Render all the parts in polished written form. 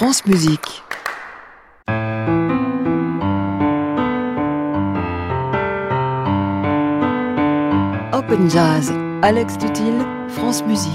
France Musique. Open Jazz, Alex Tutil, France Musique.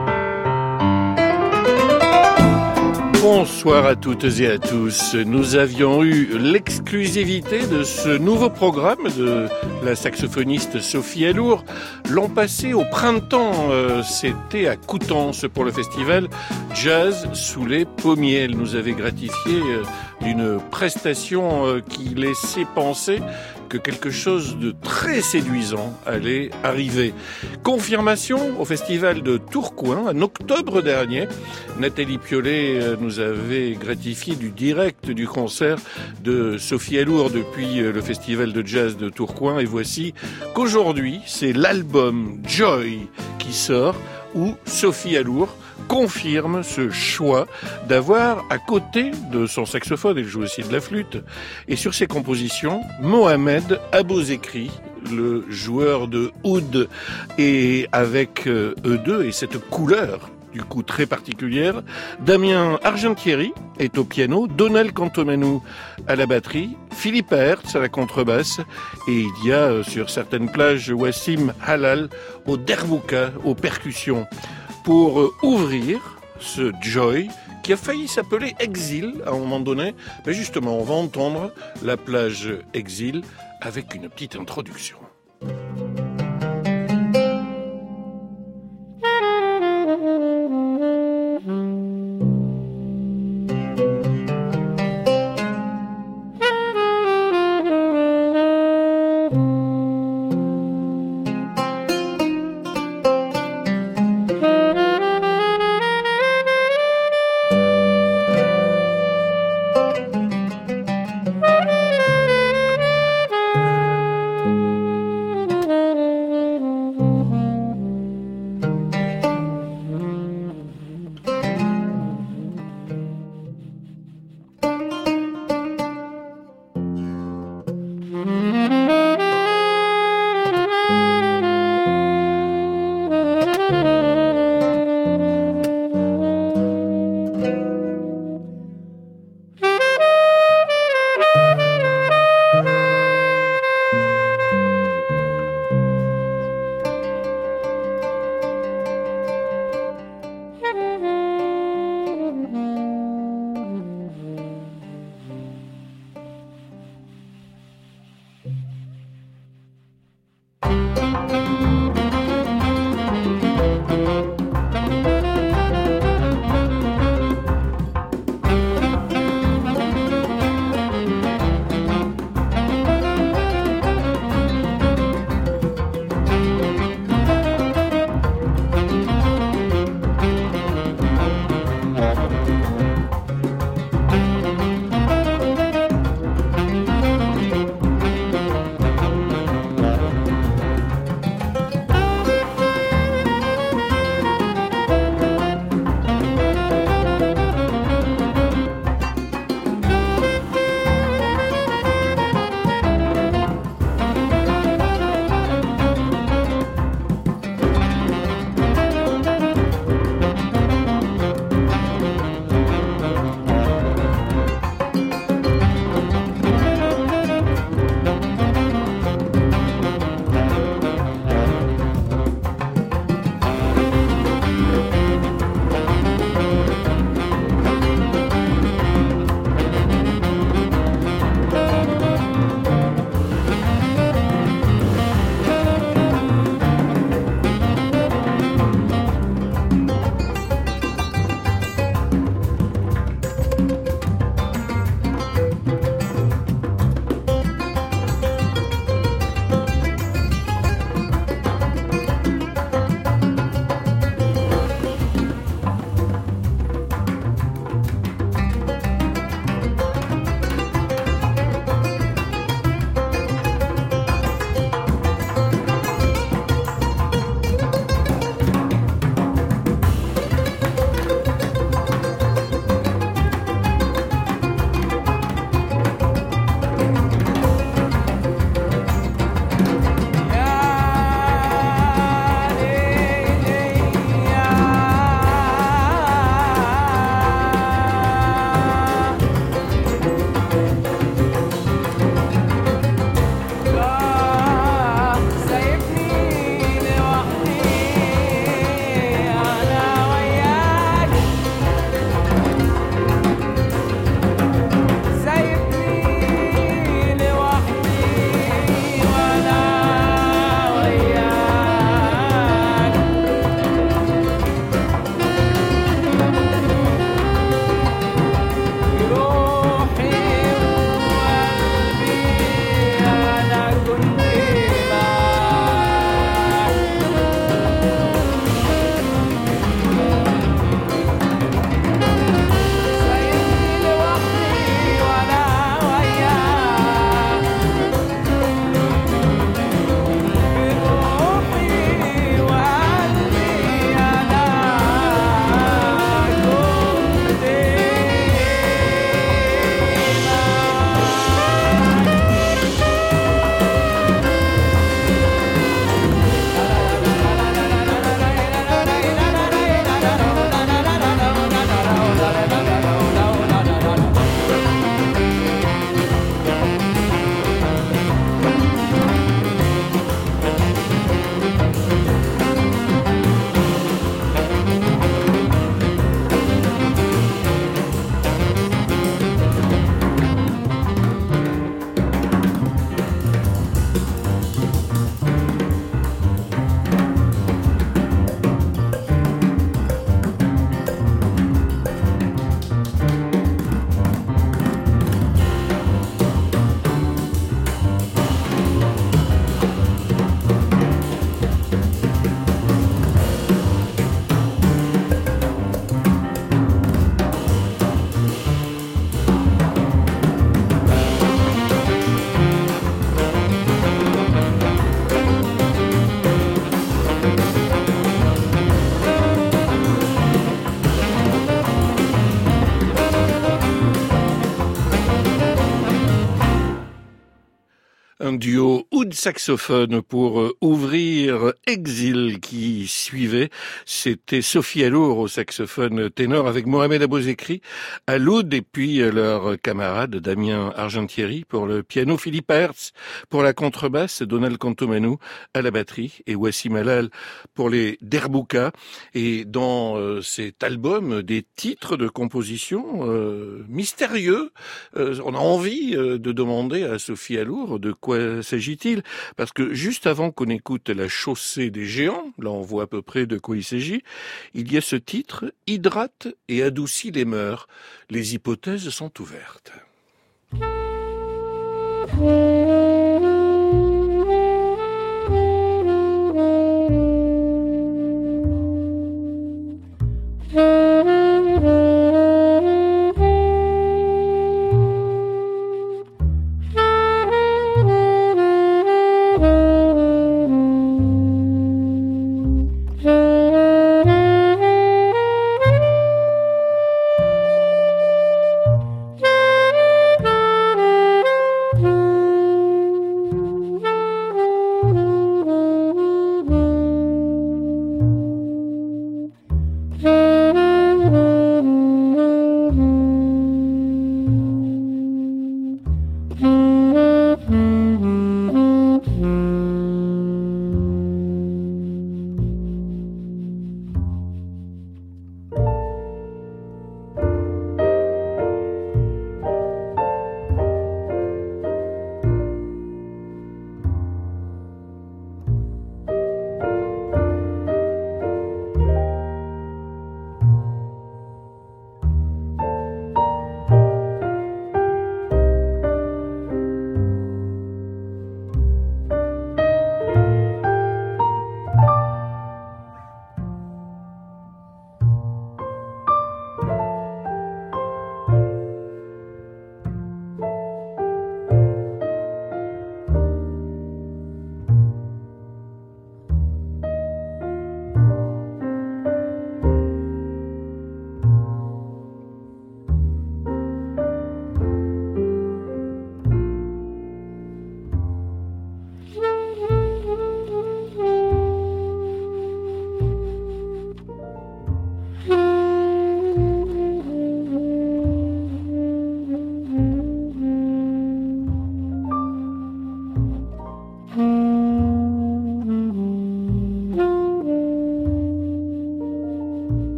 Bonsoir à toutes et à tous. Nous avions eu l'exclusivité de ce nouveau programme de la saxophoniste Sophie Allour. L'an passé, au printemps, c'était à Coutances pour le festival Jazz sous les pommiers. Elle nous avait gratifié d'une prestation qui laissait penser que quelque chose de très séduisant allait arriver. Confirmation au festival de Tourcoing en octobre dernier. Nathalie Piolet nous avait gratifié du direct du concert de Sophie Allour depuis le festival de jazz de Tourcoing. Et voici qu'aujourd'hui, c'est l'album Joy qui sort, où Sophie Allour confirme ce choix d'avoir à côté de son saxophone, elle joue aussi de la flûte, et sur ses compositions, Mohamed Abouzekri, le joueur de oud, et avec eux deux et cette couleur du coup très particulière. Damien Argentieri est au piano, Donald Cantomenou à la batterie, Philippe Hertz à la contrebasse, et il y a sur certaines plages Wassim Halal au derbouka, aux percussions. Pour ouvrir ce Joy, qui a failli s'appeler Exil à un moment donné, mais justement on va entendre la plage Exil avec une petite introduction. Un duo oud saxophone pour ouvrir Exil qui suivait. C'était Sophie Allour au saxophone ténor avec Mohamed Abouzekri à l'oud et puis leur camarade Damien Argentieri pour le piano, Philippe Hertz pour la contrebasse, Donald Cantomanou à la batterie et Wassim Halal pour les derboukas. Et dans cet album, des titres de composition mystérieux. On a envie de demander à Sophie Allour de quoi s'agit-il, parce que juste avant qu'on écoute La chaussée des géants, là on voit à peu près de quoi il s'agit, il y a ce titre, hydrate et adoucit les mœurs. Les hypothèses sont ouvertes.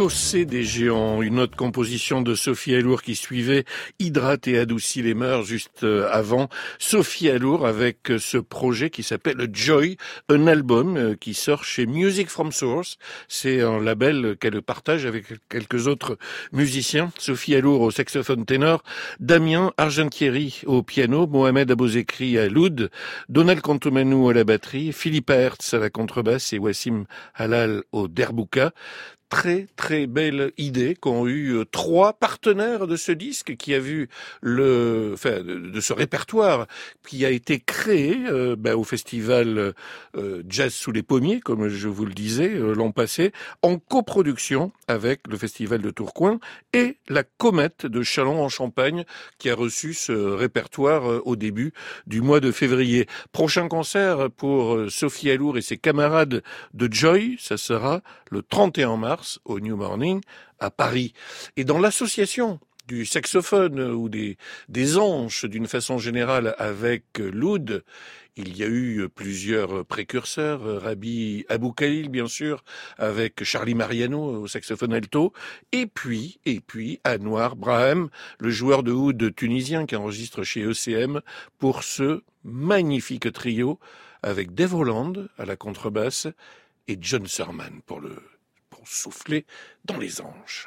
Chaussée des géants, une autre composition de Sophie Allour qui suivait, hydrate et adoucit les mœurs juste avant. Sophie Allour avec ce projet qui s'appelle Joy, un album qui sort chez Music from Source. C'est un label qu'elle partage avec quelques autres musiciens. Sophie Allour au saxophone ténor, Damien Argentieri au piano, Mohamed Abouzekri à l'oud, Donald Contomanou à la batterie, Philippe Hertz à la contrebasse et Wassim Halal au derbouka. Très très belle idée qu'ont eu 3 partenaires de ce disque qui a vu de ce répertoire qui a été créé au festival Jazz sous les pommiers, comme je vous le disais l'an passé, en coproduction avec le festival de Tourcoing et la Comète de Châlons en Champagne qui a reçu ce répertoire au début du mois de février. Prochain concert pour Sophie Allour et ses camarades de Joy, ça sera le 31 mars au New Morning à Paris. Et dans l'association du saxophone ou des anches d'une façon générale avec l'oud, il y a eu plusieurs précurseurs, Rabbi Abou Khalil bien sûr, avec Charlie Mariano au saxophone alto, et puis Anwar Braham, le joueur de oud tunisien qui enregistre chez ECM pour ce magnifique trio avec Dave Holland à la contrebasse et John Surman pour souffler dans les anges.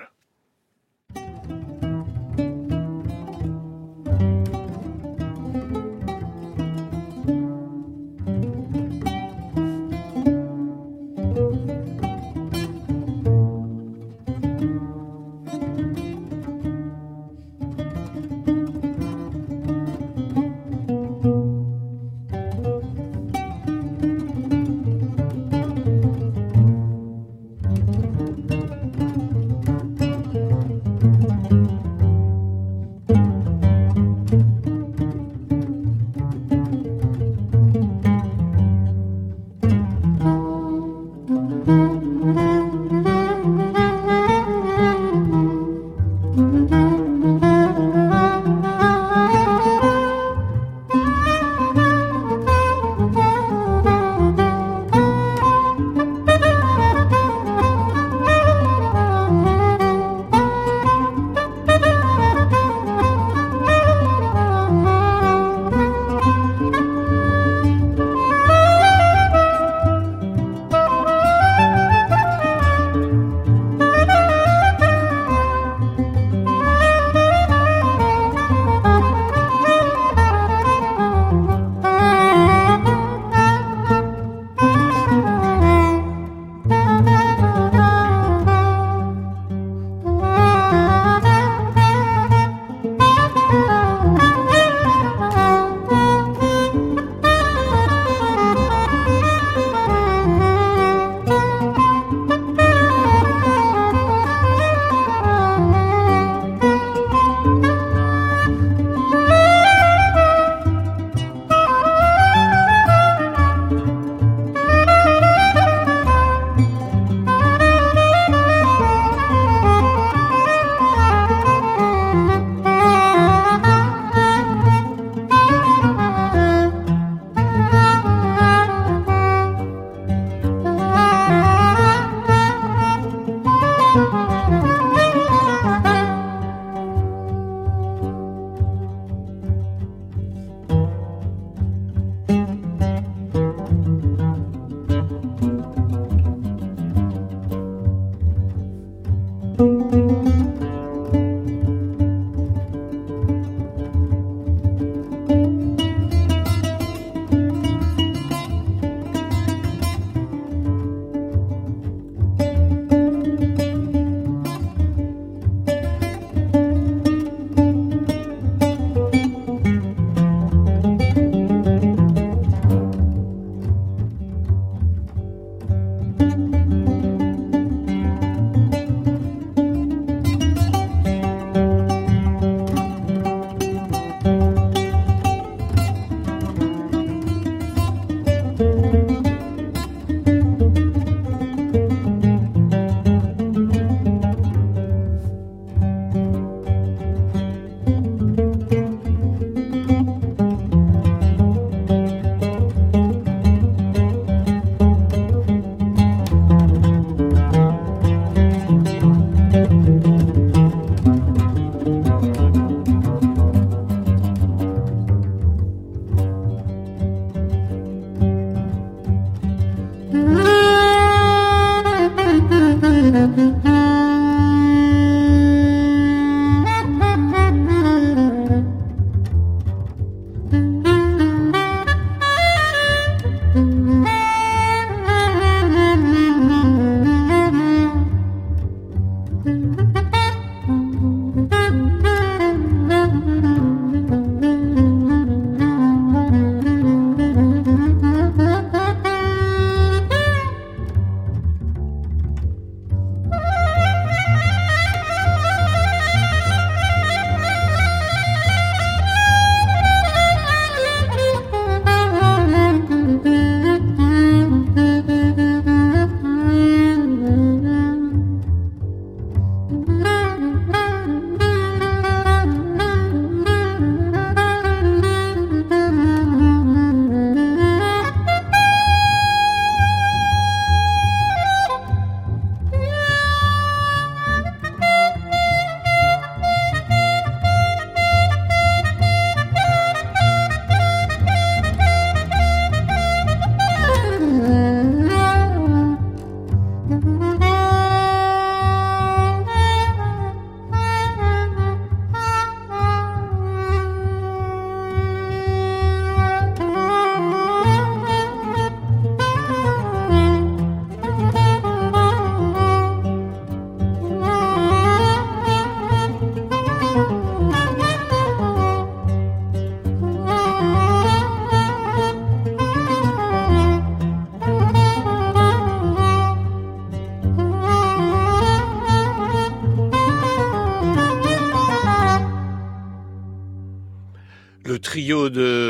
Le trio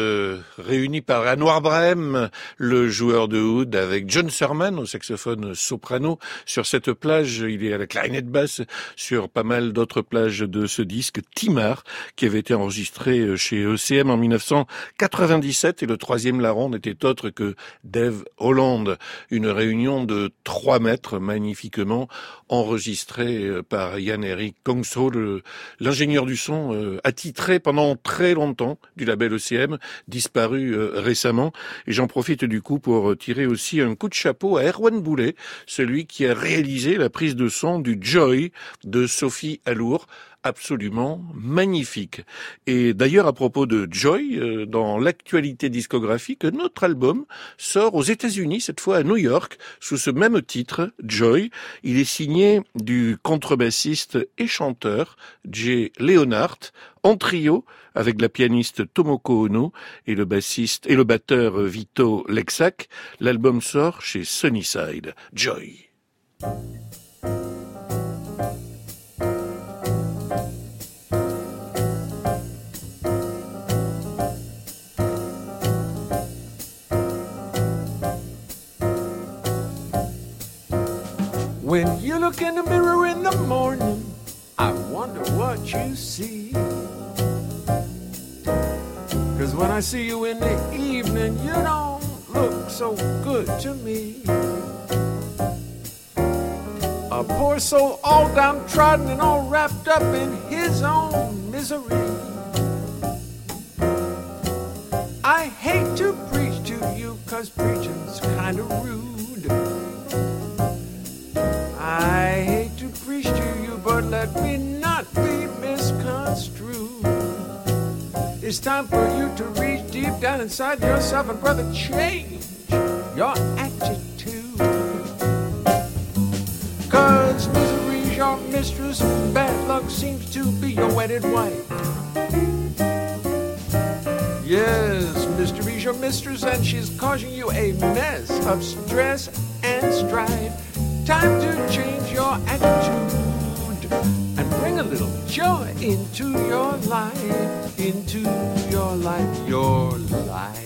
réuni par Anwar Brehm, le joueur de oud, avec John Surman au saxophone soprano. Sur cette plage, il est à la clarinette basse sur pas mal d'autres plages de ce disque. Timar, qui avait été enregistré chez ECM en 1997, et le troisième larron n'était autre que Dave Holland. Une réunion de 3 mètres, magnifiquement enregistrée par Jan-Erik Kongsho, l'ingénieur du son attitré pendant très longtemps du label ECM, disparu récemment. Et j'en profite du coup pour tirer aussi un coup de chapeau à Erwan Boulet, celui qui a réalisé la prise de son du Joy de Sophie Allour, absolument magnifique. Et d'ailleurs, à propos de Joy, dans l'actualité discographique, notre album sort aux États-Unis, cette fois à New York, sous ce même titre, Joy. Il est signé du contrebassiste et chanteur Jay Leonhardt, en trio avec la pianiste Tomoko Ono et le bassiste et le batteur Vito Lexak. L'album sort chez Sunnyside. Joy. When you look in the mirror in the morning, I wonder what you see. 'Cause when I see you in the evening, you don't look so good to me. A poor soul all downtrodden and all wrapped up in his own misery. I hate to preach to you 'cause preaching's kind of rude. I hate to preach to you, but let me not be misconstrued. It's time for you to reach deep down inside yourself and, brother, change your attitude. 'Cause misery's your mistress and bad luck seems to be your wedded wife. Yes, mystery's your mistress and she's causing you a mess of stress and strife. Time to change your attitude and bring a little joy into your life, into your life, your life.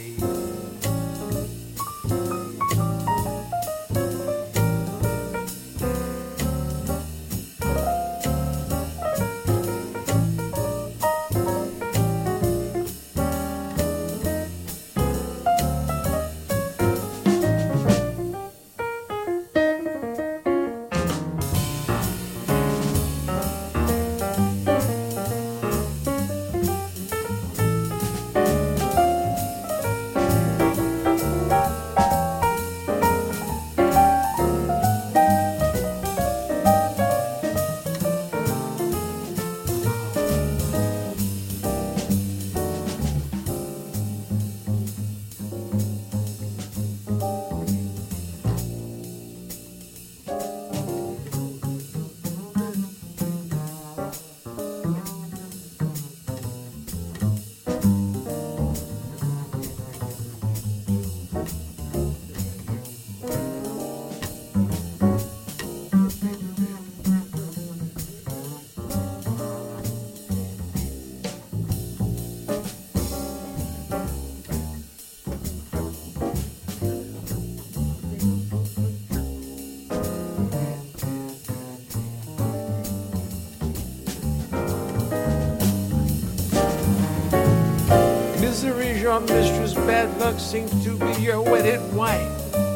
your mistress' bad luck seems to be your wedded wife.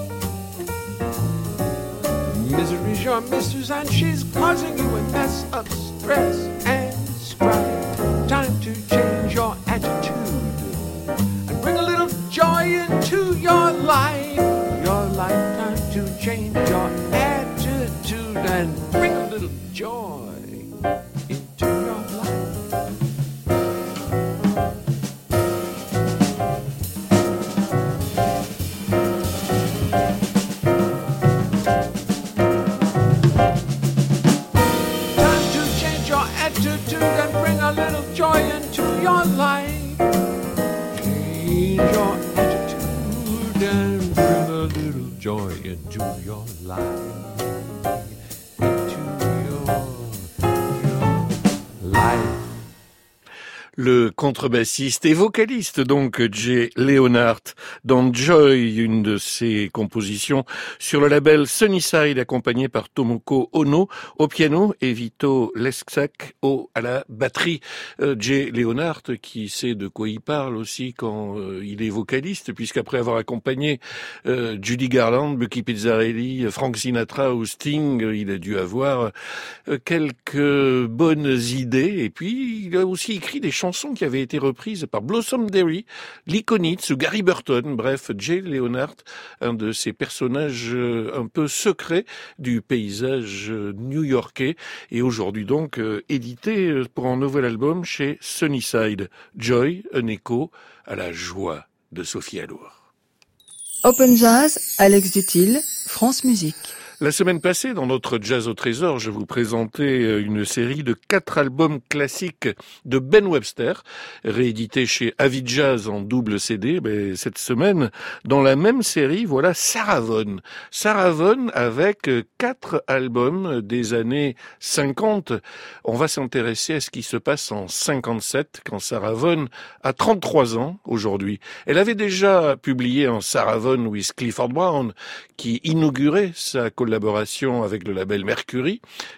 Misery's your mistress and she's causing you a mess of stress and strife. Time to change your attitude and bring a little joy into your life. Your lifetime to change your attitude and bring a little joy into your life. Time to change your attitude and bring a little joy into your life. Change your attitude and bring a little joy into your life. Into your life. Le contrebassiste et vocaliste donc Jay Leonhardt dans Joy, une de ses compositions sur le label Sunnyside, accompagné par Tomoko Ono au piano et Vito Leskak à la batterie. Jay Leonhardt qui sait de quoi il parle aussi quand il est vocaliste, puisqu'après avoir accompagné Judy Garland, Bucky Pizzarelli, Frank Sinatra ou Sting, il a dû avoir quelques bonnes idées, et puis il a aussi écrit des chansons qui avaient été reprises par Blossom Derry, Lee Konitz ou Gary Burton. Bref, Jay Leonhardt, un de ces personnages un peu secrets du paysage new-yorkais, et aujourd'hui donc édité pour un nouvel album chez Sunnyside. Joy, un écho à la joie de Sophie Allour. Open Jazz, Alex Dutil, France Musique. La semaine passée, dans notre Jazz au Trésor, je vous présentais une série de 4 albums classiques de Ben Webster, réédités chez Avid Jazz en double CD. Mais cette semaine, dans la même série, voilà Sarah Vaughan. Sarah Vaughan avec 4 albums des années 50. On va s'intéresser à ce qui se passe en 57, quand Sarah Vaughan a 33 ans aujourd'hui. Elle avait déjà publié un Sarah Vaughan with Clifford Brown, qui inaugurait sa collaboration avec le label Mercury.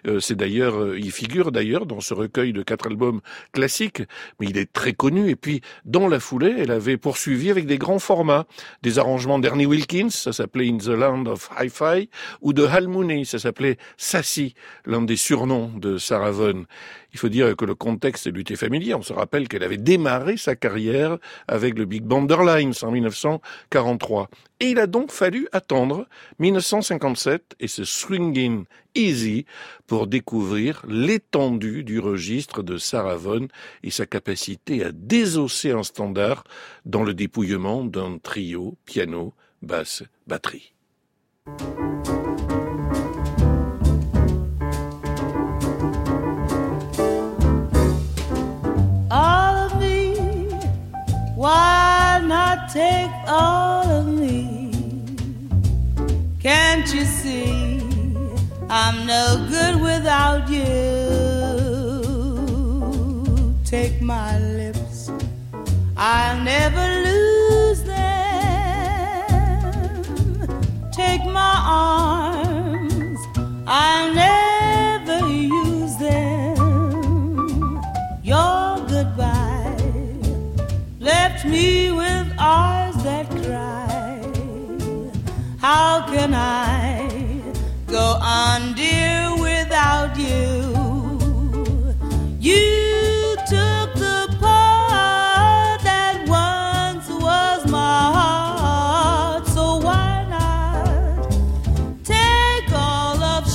Il figure d'ailleurs dans ce recueil de 4 albums classiques, mais il est très connu. Et puis, dans la foulée, elle avait poursuivi avec des grands formats, des arrangements d'Ernie Wilkins, ça s'appelait In the Land of Hi-Fi, ou de Hal Mooney, ça s'appelait Sassy, l'un des surnoms de Sarah Vaughan. Il faut dire que le contexte lui était familier. On se rappelle qu'elle avait démarré sa carrière avec le Big Banderlines en 1943. Et il a donc fallu attendre 1957 et ce Swingin' Easy pour découvrir l'étendue du registre de Sarah Vaughan et sa capacité à désosser un standard dans le dépouillement d'un trio, piano, basse, batterie. Why not take all of me? Can't you see I'm no good without you? Take my lips, I'll never lose them. Take my arms, I'll never use them. Your goodbye left me with eyes that cry. How can I go on, dear, without you? You took the part that once was my heart, so why not take all of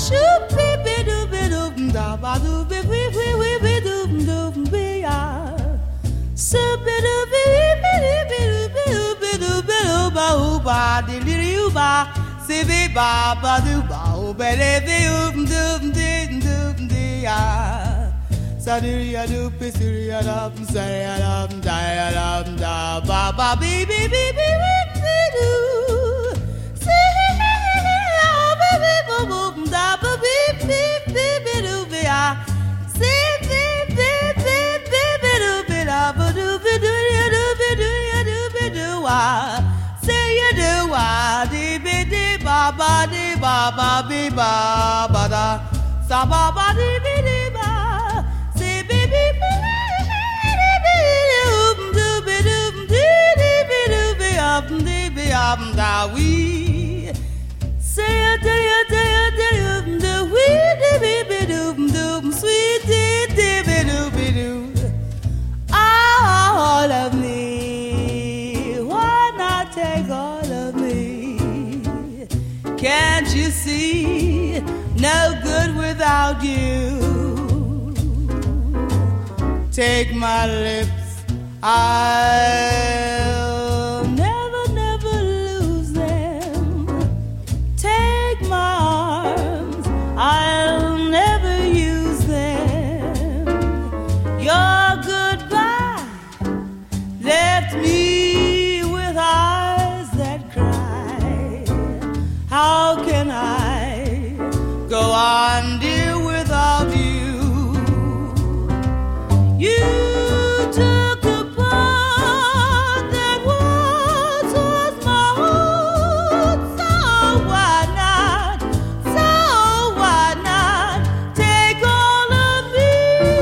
take my lips, I'll never, never lose them. Take my arms, I'll never use them. Your goodbye left me with eyes that cry. How can I go on, dear, without you? You took the part that once was my own. So why not take all of me?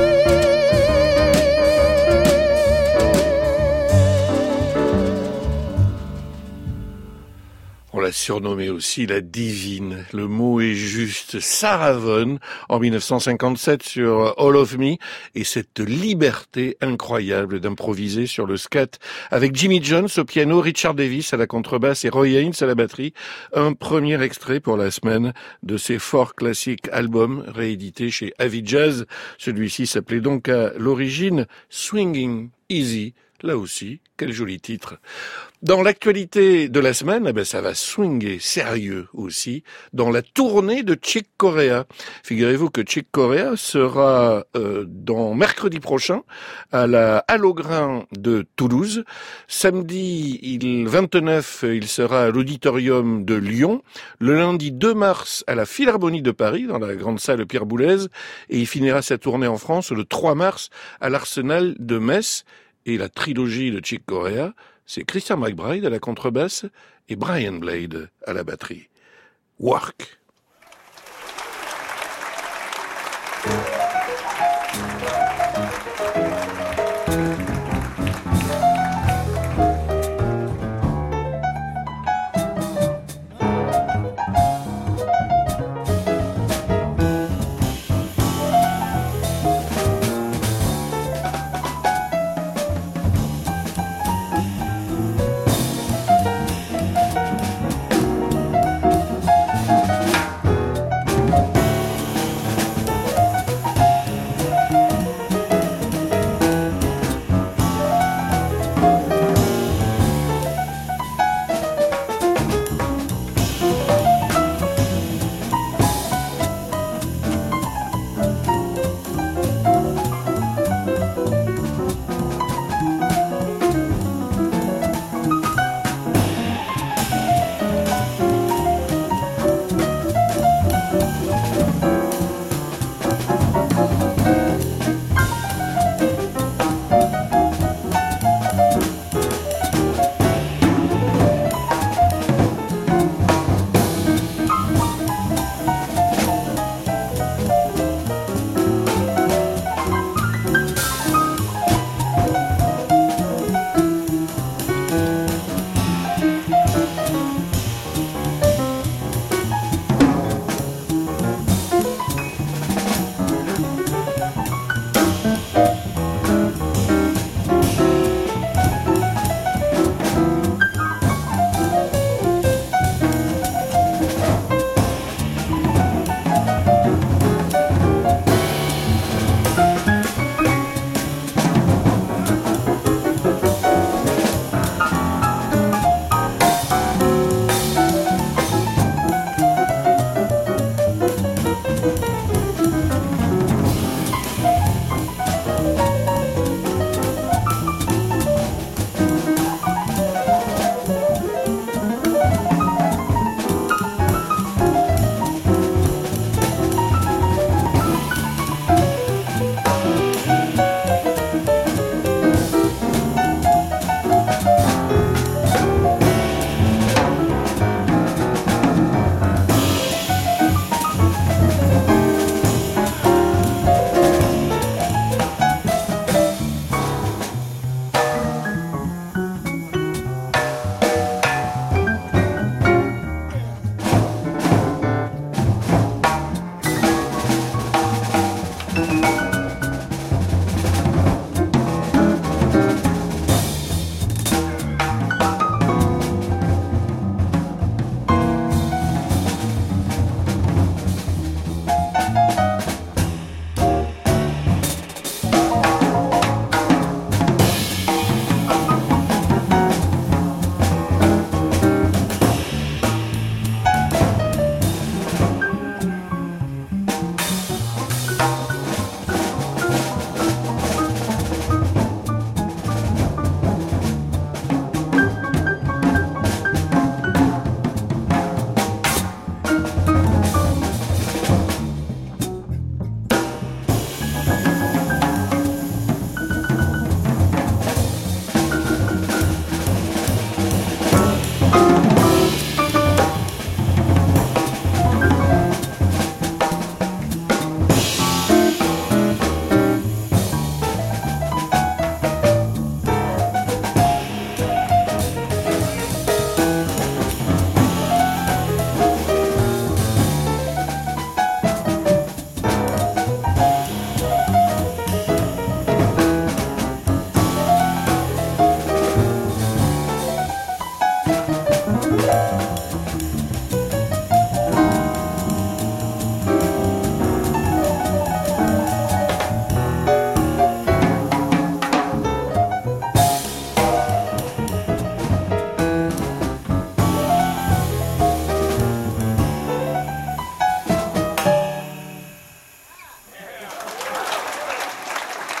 On l'a surnommée aussi la divine. Le mot est juste. Sarah Vaughan, en 1957 sur All of Me, et cette liberté incroyable d'improviser sur le scat avec Jimmy Jones au piano, Richard Davis à la contrebasse et Roy Haynes à la batterie. Un premier extrait pour la semaine de ces forts classiques albums réédités chez Avid Jazz. Celui-ci s'appelait donc à l'origine Swinging Easy. Là aussi, quel joli titre. Dans l'actualité de la semaine, ça va swinguer sérieux aussi dans la tournée de Chick Corea. Figurez-vous que Chick Corea sera dans mercredi prochain à la Halograin de Toulouse. Samedi 29, il sera à l'Auditorium de Lyon. Le lundi 2 mars à la Philharmonie de Paris, dans la grande salle Pierre Boulez. Et il finira sa tournée en France le 3 mars à l'Arsenal de Metz. Et la trilogie de Chick Corea, c'est Christian McBride à la contrebasse et Brian Blade à la batterie. Work.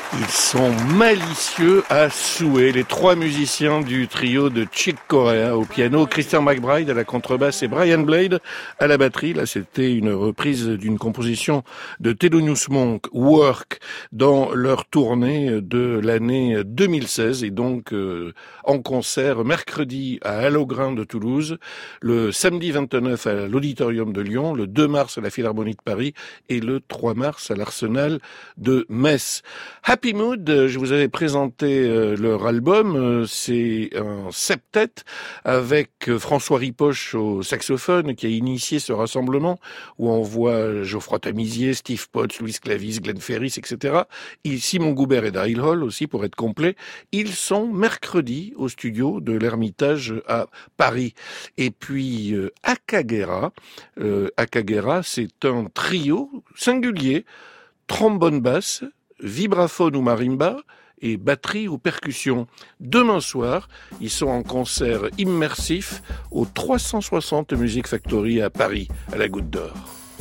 Ils sont malicieux à souhait, les trois musiciens du trio de Chick Corea au piano, Christian McBride à la contrebasse et Brian Blade à la batterie. Là, c'était une reprise d'une composition de Thelonious Monk, Work, dans leur tournée de l'année 2016 et donc en concert mercredi à Halograin de Toulouse, le samedi 29 à l'Auditorium de Lyon, le 2 mars à la Philharmonie de Paris et le 3 mars à l'Arsenal de Metz. Happy Mood, je vous avais présenté leur album, c'est un septet avec François Ripoche au saxophone qui a initié ce rassemblement où on voit Geoffroy Tamizier, Steve Potts, Louis Clavis, Glenn Ferris, etc. Et Simon Goubert et Daryl Hall aussi pour être complet. Ils sont mercredi au studio de l'Ermitage à Paris. Et puis Akagera, c'est un trio singulier, trombone basse, vibraphone ou marimba et batterie ou percussion. Demain soir, ils sont en concert immersif au 360 Music Factory à Paris, à la Goutte d'Or.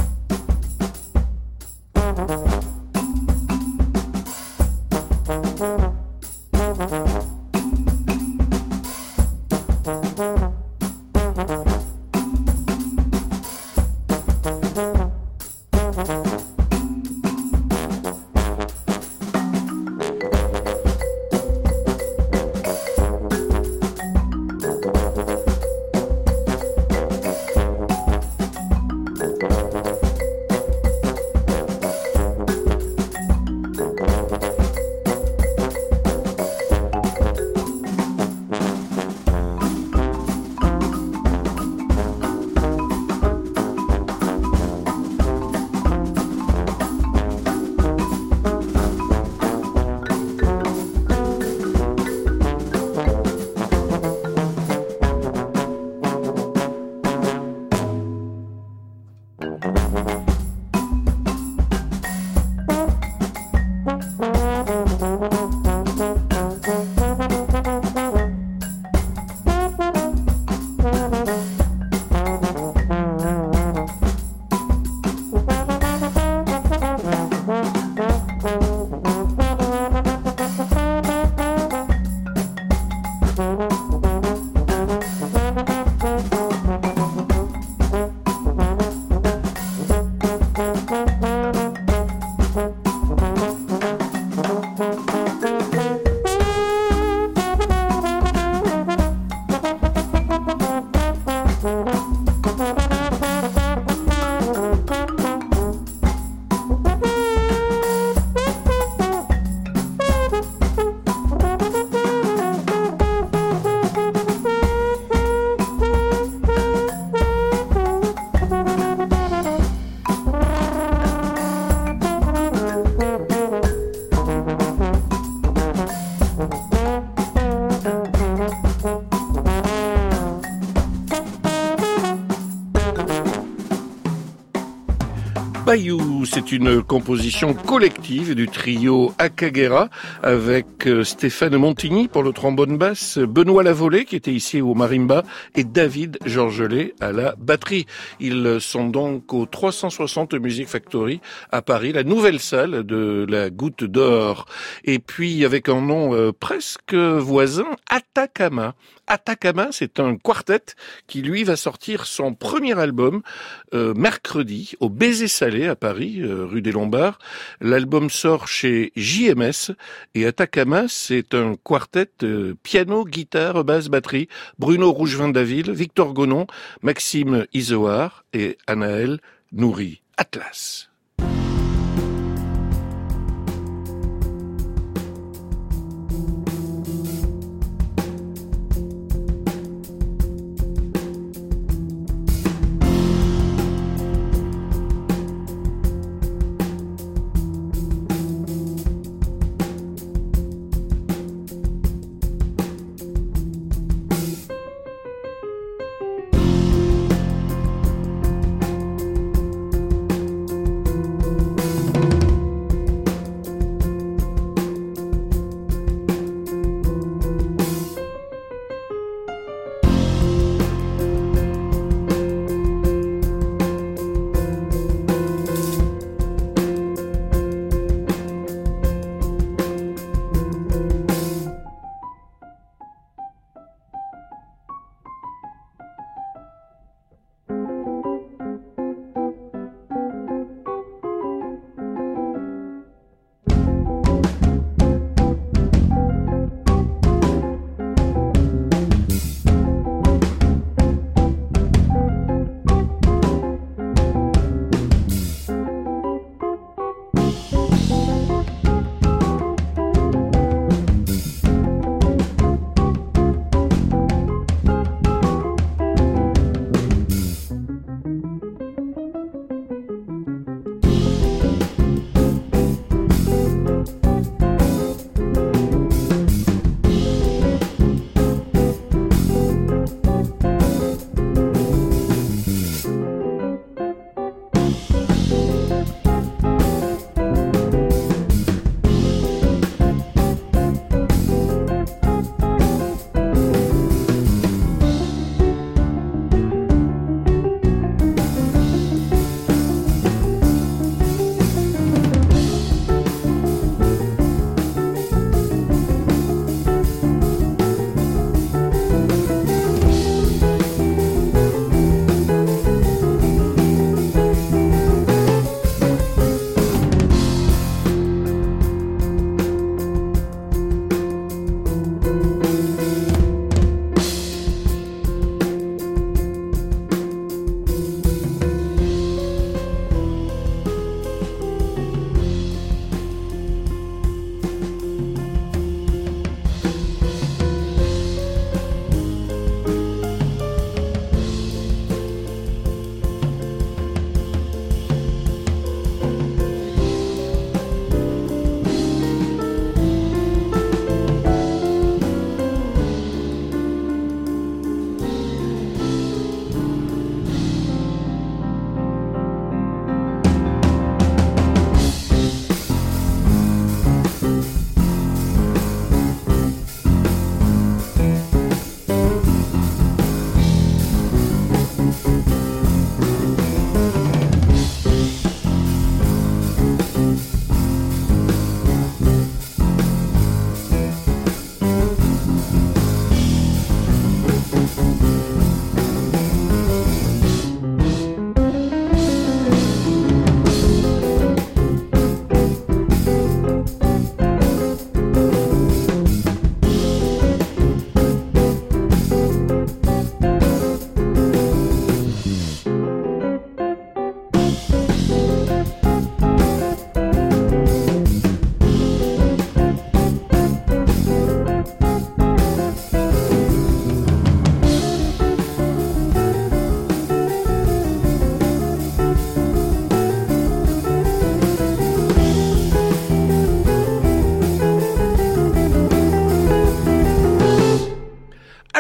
Bayou, c'est une composition collective du trio Akagera avec Stéphane Montigny pour le trombone basse, Benoît Lavolée qui était ici au marimba et David Georgelet à la batterie. Ils sont donc au 360 Music Factory à Paris, la nouvelle salle de la Goutte d'Or. Et puis avec un nom presque voisin, Atacama. Atacama, c'est un quartet qui lui va sortir son premier album mercredi au Baiser Salé à Paris, rue des Lombards. L'album sort chez JMS et Atacama, c'est un quartet piano, guitare, basse, batterie. Bruno Rougevin-Daville, Victor Gonon, Maxime Izoard et Anaël Nouri. Atlas.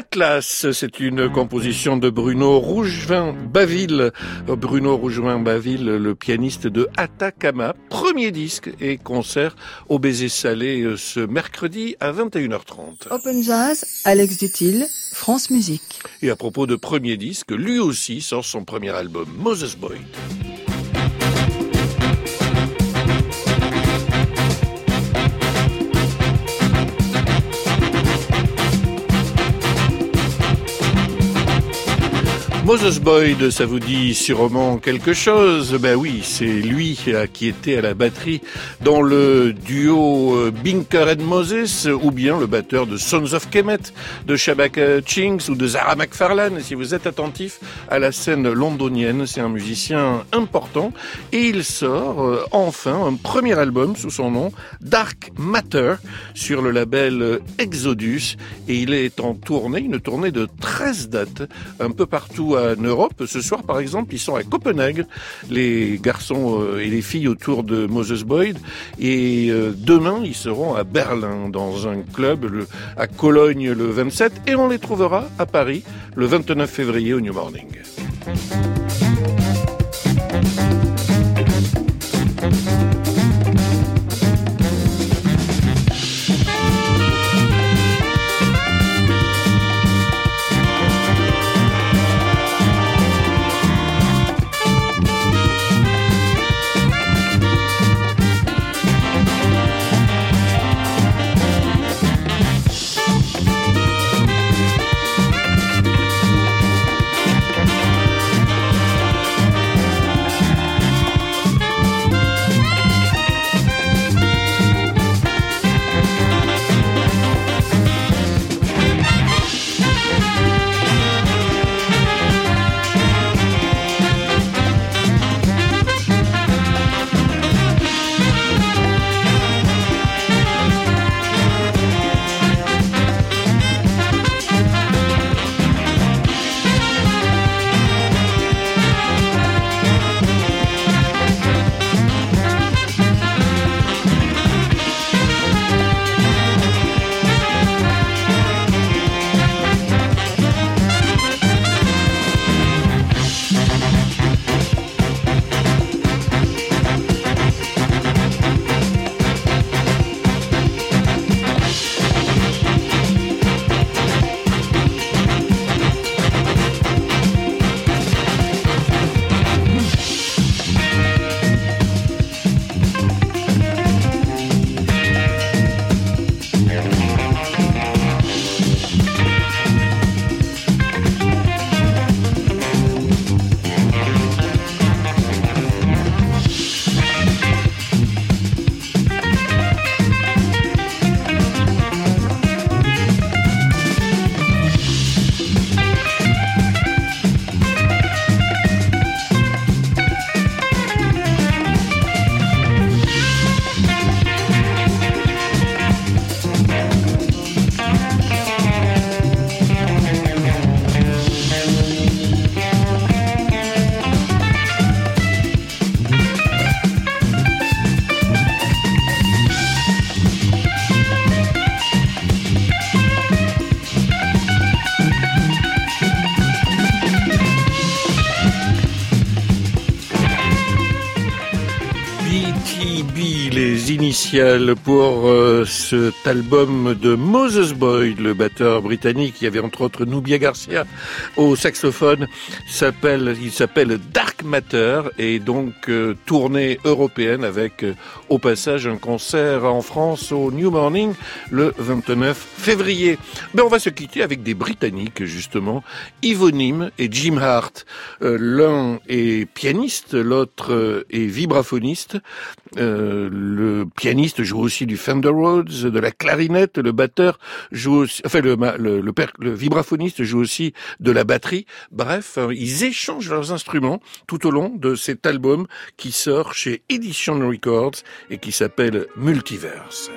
Atlas, c'est une composition de Bruno Rougevin-Baville. Bruno Rougevin-Baville, le pianiste de Atacama. Premier disque et concert au Baiser Salé ce mercredi à 21h30. Open Jazz, Alex Dutil, France Musique. Et à propos de premier disque, lui aussi sort son premier album, Moses Boyd. Moses Boyd, ça vous dit sûrement quelque chose? Ben oui, c'est lui qui était à la batterie dans le duo Binker and Moses, ou bien le batteur de Sons of Kemet, de Shabaka Chinks ou de Zara McFarlane. Si vous êtes attentif à la scène londonienne, c'est un musicien important et il sort enfin un premier album sous son nom, Dark Matter, sur le label Exodus, et il est en tournée, une tournée de 13 dates, un peu partout en Europe. Ce soir, par exemple, ils sont à Copenhague, les garçons et les filles autour de Moses Boyd. Et demain, ils seront à Berlin, dans un club, à Cologne le 27. Et on les trouvera à Paris le 29 février au New Morning. Initial pour cet album de Moses Boyd, le batteur britannique qui avait entre autres Nubia Garcia au saxophone. Il s'appelle Dark Matter et donc tournée européenne avec au passage un concert en France au New Morning le 29 février. Ben on va se quitter avec des Britanniques justement, Ivonime et Jim Hart. L'un est pianiste, l'autre est vibraphoniste. Le pianiste joue aussi du Fender Rhodes, de la clarinette, le batteur joue aussi, enfin le vibraphoniste joue aussi de la batterie. Bref, ils échangent leurs instruments tout au long de cet album qui sort chez Edition Records et qui s'appelle Multiverse.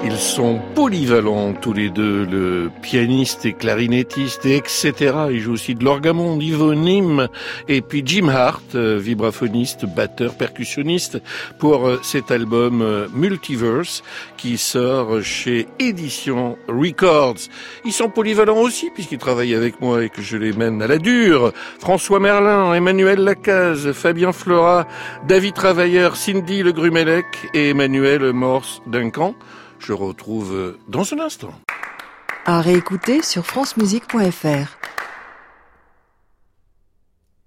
Ils sont polyvalents tous les deux, le pianiste et clarinettiste, et etc. Ils jouent aussi de l'orgamon, Ivo Nim, et puis Jim Hart, vibraphoniste, batteur, percussionniste, pour cet album Multiverse qui sort chez Édition Records. Ils sont polyvalents aussi puisqu'ils travaillent avec moi et que je les mène à la dure. François Merlin, Emmanuel Lacaze, Fabien Flora, David Travailleur, Cindy Le Grumelec et Emmanuel Morse Duncan. Je retrouve dans un instant. À réécouter sur francemusique.fr.